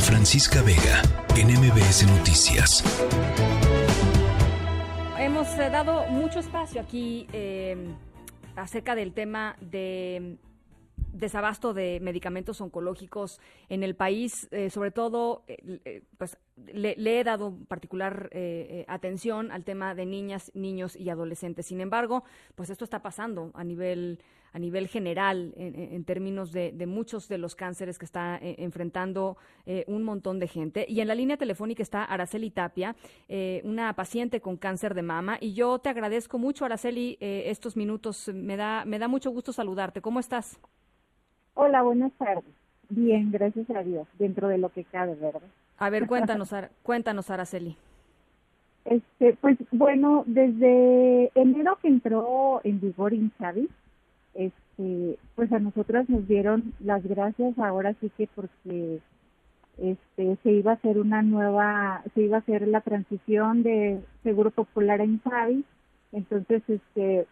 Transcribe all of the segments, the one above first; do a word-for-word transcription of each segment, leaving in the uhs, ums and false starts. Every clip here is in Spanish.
Francisca Vega, en M B S Noticias. Hemos eh, dado mucho espacio aquí eh, acerca del tema de desabasto de medicamentos oncológicos en el país, eh, sobre todo, eh, pues le, le he dado particular eh, eh, atención al tema de niñas, niños y adolescentes. Sin embargo, pues esto está pasando a nivel a nivel general en, en términos de, de muchos de los cánceres que está eh, enfrentando eh, un montón de gente. Y en la línea telefónica está Araceli Tapia, eh, una paciente con cáncer de mama. Y yo te agradezco mucho, Araceli, eh, estos minutos. Me da me da mucho gusto saludarte. ¿Cómo estás? Hola, buenas tardes. Bien, gracias a Dios, dentro de lo que cabe, ¿verdad? A ver, cuéntanos, cuéntanos, Araceli. Este, pues bueno, desde enero que entró en vigor INSABI, este, pues a nosotras nos dieron las gracias, ahora sí que porque este se iba a hacer una nueva, se iba a hacer la transición de Seguro Popular a INSABI, entonces este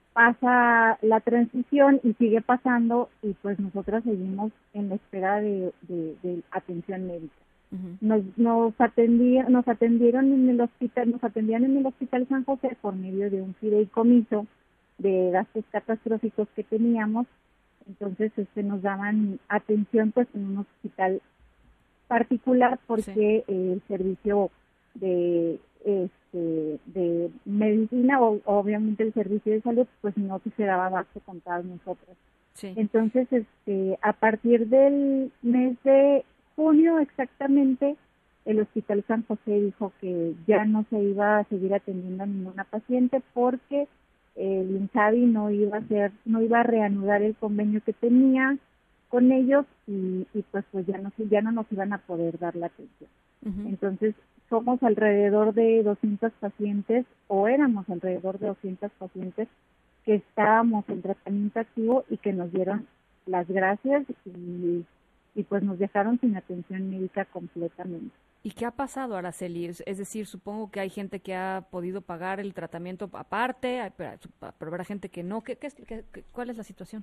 pasa la transición y sigue pasando y pues nosotras seguimos en la espera de, de, de atención médica. Uh-huh. Nos nos atendieron, nos atendieron en el hospital, nos atendían en el Hospital San José por medio de un fideicomiso de gastos catastróficos que teníamos, entonces este nos daban atención pues en un hospital particular porque sí. eh, el servicio de este de medicina o obviamente el servicio de salud pues no se daba abasto con todas nosotros. Sí. Entonces este a partir del mes de junio exactamente el Hospital San José dijo que ya no se iba a seguir atendiendo a ninguna paciente porque el INSABI no iba a hacer, no iba a reanudar el convenio que tenía con ellos y, y pues pues ya no ya no nos iban a poder dar la atención. Uh-huh. Entonces somos alrededor de doscientos pacientes o éramos alrededor de doscientos pacientes que estábamos en tratamiento activo y que nos dieron las gracias y, y pues nos dejaron sin atención médica completamente. ¿Y qué ha pasado, Araceli? Es, es decir, supongo que hay gente que ha podido pagar el tratamiento aparte, pero, pero habrá gente que no. ¿Qué, qué, qué, ¿Cuál es la situación?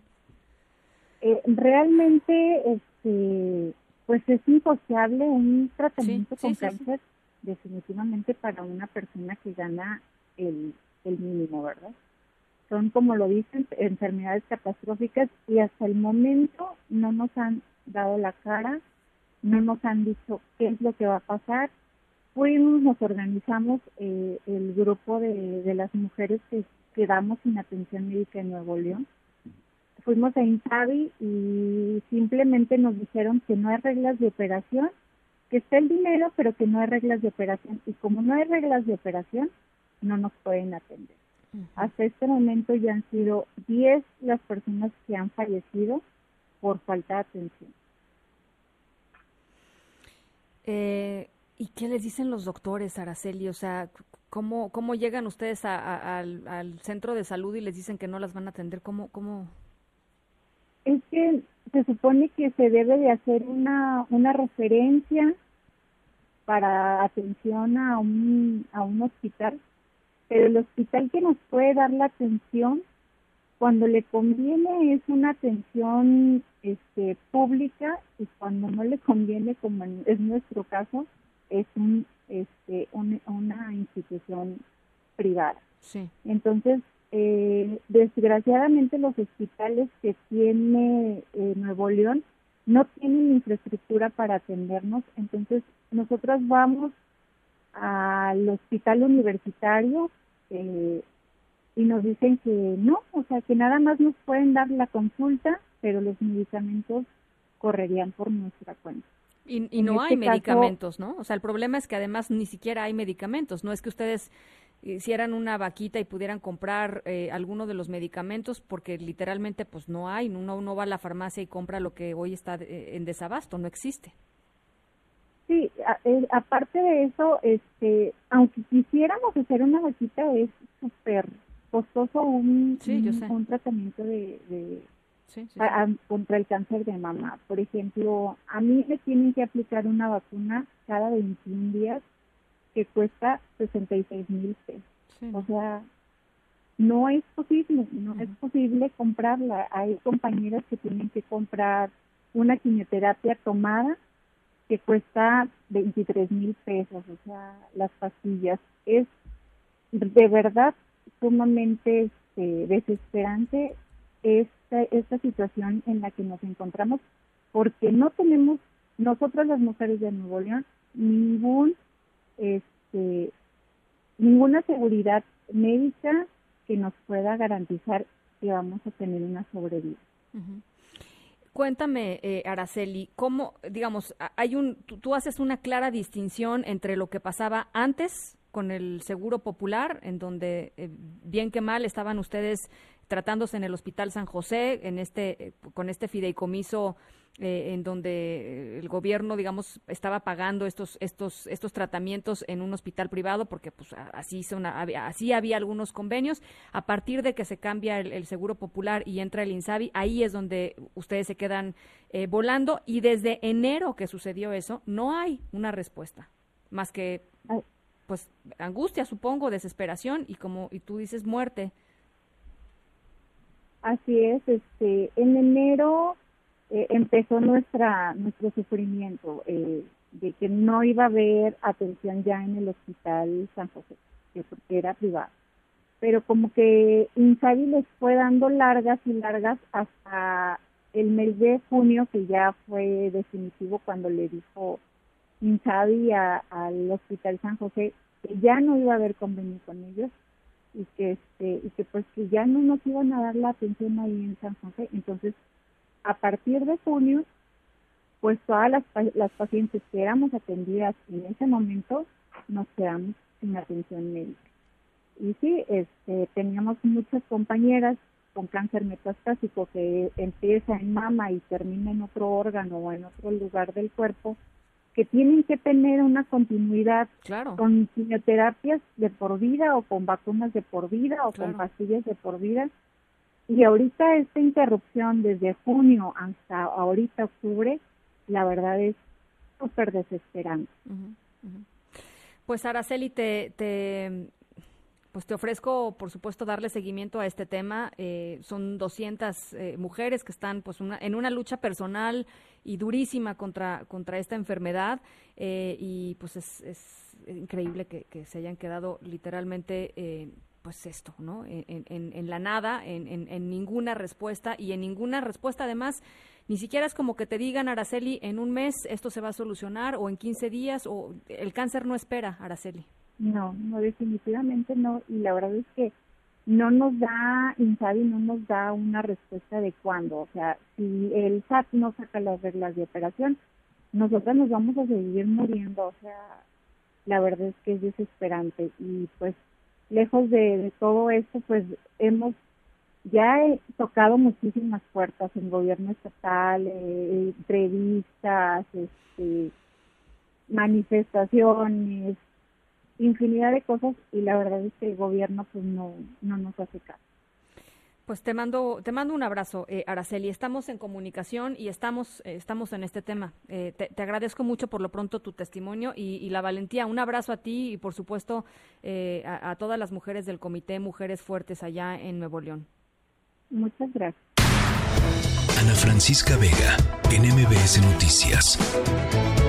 Eh, realmente, este, pues es imposible un tratamiento sí, con sí, cáncer sí, sí. definitivamente para una persona que gana el, el mínimo, ¿verdad? Son, como lo dicen, enfermedades catastróficas y hasta el momento no nos han dado la cara, no nos han dicho qué es lo que va a pasar. Fuimos, nos organizamos eh, el grupo de, de las mujeres que quedamos sin atención médica en Nuevo León. Fuimos a INSABI y simplemente nos dijeron que no hay reglas de operación, que está el dinero, pero que no hay reglas de operación. Y como no hay reglas de operación, no nos pueden atender. Uh-huh. Hasta este momento ya han sido diez las personas que han fallecido por falta de atención. Eh, ¿Y qué les dicen los doctores, Araceli? O sea, ¿cómo cómo llegan ustedes a, a, al, al centro de salud y les dicen que no las van a atender? ¿Cómo cómo? Es que se supone que se debe de hacer una una referencia para atención a un a un hospital, pero el hospital que nos puede dar la atención cuando le conviene es una atención este pública y cuando no le conviene, como es nuestro caso, es un este un, una institución privada. Sí. Entonces, eh, desgraciadamente los hospitales que tiene eh, Nuevo León no tienen infraestructura para atendernos, entonces nosotros vamos al hospital universitario eh, y nos dicen que no, o sea, que nada más nos pueden dar la consulta, pero los medicamentos correrían por nuestra cuenta. Y, y no hay medicamentos, ¿no? O sea, el problema es que además ni siquiera hay medicamentos. No es que ustedes hicieran una vaquita y pudieran comprar eh, alguno de los medicamentos, porque literalmente pues no hay. Uno no va a la farmacia y compra lo que hoy está en desabasto, no existe. Sí, a, eh, aparte de eso, este, aunque quisiéramos hacer una vaquita, es súper costoso un, sí, yo sé. un, un tratamiento de, de sí, sí, a, a, sí. contra el cáncer de mama. Por ejemplo, a mí me tienen que aplicar una vacuna cada veintiún días que cuesta sesenta y seis mil pesos. Sí. O sea, no es posible, no uh-huh. es posible comprarla. Hay compañeras que tienen que comprar una quimioterapia tomada que cuesta veintitrés mil pesos, o sea, las pastillas. Es de verdad sumamente este, desesperante esta, esta situación en la que nos encontramos, porque no tenemos, nosotras las mujeres de Nuevo León, ningún, este, ninguna seguridad médica que nos pueda garantizar que vamos a tener una sobrevida. Uh-huh. Cuéntame, eh, Araceli, cómo, digamos, hay un, tú, tú haces una clara distinción entre lo que pasaba antes con el Seguro Popular, en donde eh, bien que mal estaban ustedes tratándose en el Hospital San José, en este, eh, con este fideicomiso eh, en donde el gobierno, digamos, estaba pagando estos, estos, estos tratamientos en un hospital privado, porque pues así son, así había algunos convenios. A partir de que se cambia el, el Seguro Popular y entra el INSABI, ahí es donde ustedes se quedan eh, volando, y desde enero que sucedió eso, no hay una respuesta, más que pues angustia, supongo, desesperación y como y tú dices, muerte. Así es, este, en enero eh, empezó nuestra nuestro sufrimiento eh, de que no iba a haber atención ya en el Hospital San José, que porque era privado. Pero como que INSABI les fue dando largas y largas hasta el mes de junio, que ya fue definitivo cuando le dijo INSABI a, al Hospital San José que ya no iba a haber convenio con ellos y que este y que pues que ya no nos iban a dar la atención ahí en San José. Entonces, a partir de junio, pues todas las, las pacientes que éramos atendidas en ese momento nos quedamos sin atención médica. Y sí, este teníamos muchas compañeras con cáncer metastásico que empieza en mama y termina en otro órgano o en otro lugar del cuerpo, que tienen que tener una continuidad, claro, con quimioterapias de por vida o con vacunas de por vida o claro, con pastillas de por vida. Y ahorita esta interrupción desde junio hasta ahorita octubre, la verdad es súper desesperante. Uh-huh, uh-huh. Pues Araceli, te... te... Pues te ofrezco, por supuesto, darle seguimiento a este tema. Eh, son doscientas eh, mujeres que están pues una, en una lucha personal y durísima contra contra esta enfermedad eh, y pues es, es increíble que, que se hayan quedado literalmente eh, pues esto, ¿no? En, en, en la nada, en, en, en ninguna respuesta y en ninguna respuesta además. Ni siquiera es como que te digan, Araceli, en un mes esto se va a solucionar o en quince días o el cáncer no espera, Araceli. No, no, definitivamente no, y la verdad es que no nos da, INSABI no nos da una respuesta de cuándo, o sea, si el S A T no saca las reglas de operación, nosotras nos vamos a seguir muriendo, o sea, la verdad es que es desesperante, y pues, lejos de, de todo esto, pues, hemos ya he tocado muchísimas puertas en gobierno estatal, eh, entrevistas, este, manifestaciones, infinidad de cosas, y la verdad es que el gobierno pues no no nos hace caso. Pues te mando te mando un abrazo, eh, Araceli. Estamos en comunicación y estamos eh, estamos en este tema. Eh, te, te agradezco mucho por lo pronto tu testimonio y, y la valentía. Un abrazo a ti y por supuesto eh, a, a todas las mujeres del Comité Mujeres Fuertes allá en Nuevo León. Muchas gracias. Ana Francisca Vega, en M B S Noticias.